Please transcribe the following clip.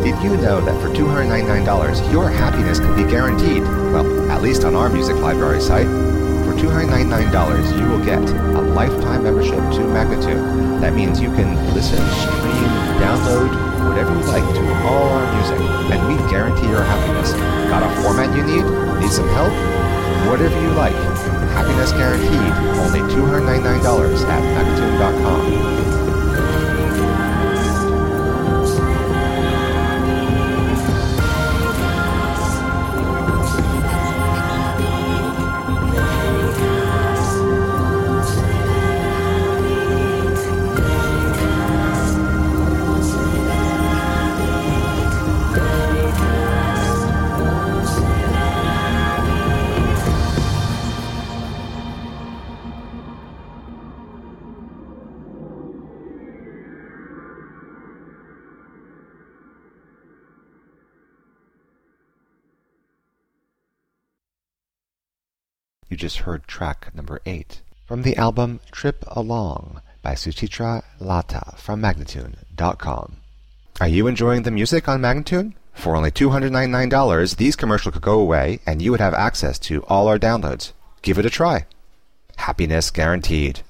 Did you know that for $299, your happiness can be guaranteed? Well, at least on our music library site. For $299, you will get a lifetime membership to Magnatune. That means you can listen, stream, download, whatever you like to all our music, and we guarantee your happiness. Got a format you need? Need some help? Whatever you like. Happiness guaranteed. Only $299 at Magnatune.com. You just heard track number 8 from the album Trip Along by Suchitra Lata from Magnatune.com. Are you enjoying the music on Magnatune? For only $299, these commercials could go away and you would have access to all our downloads. Give it a try. Happiness guaranteed.